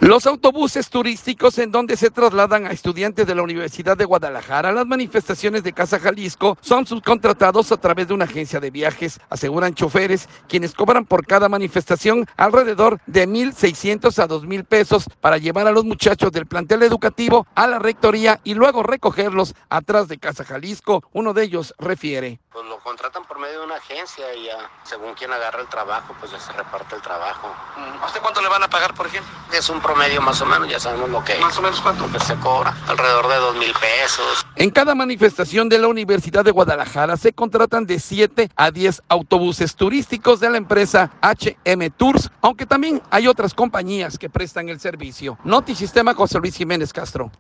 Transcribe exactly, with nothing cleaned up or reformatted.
Los autobuses turísticos en donde se trasladan a estudiantes de la Universidad de Guadalajara a las manifestaciones de Casa Jalisco son subcontratados a través de una agencia de viajes, aseguran choferes, quienes cobran por cada manifestación alrededor de mil seiscientos a dos mil pesos para llevar a los muchachos del plantel educativo a la rectoría y luego recogerlos atrás de Casa Jalisco. Uno de ellos refiere. Pues lo contratan por medio de una agencia y ya, según quien agarra el trabajo, pues ya se reparte el trabajo. ¿A usted cuánto le van a pagar, por ejemplo? Es un promedio más o menos, ya sabemos lo que ¿Más o menos cuánto? Pues se cobra, alrededor de dos mil pesos. En cada manifestación de la Universidad de Guadalajara se contratan de siete a diez autobuses turísticos de la empresa H M Tours, aunque también hay otras compañías que prestan el servicio. Notisistema, José Luis Jiménez Castro.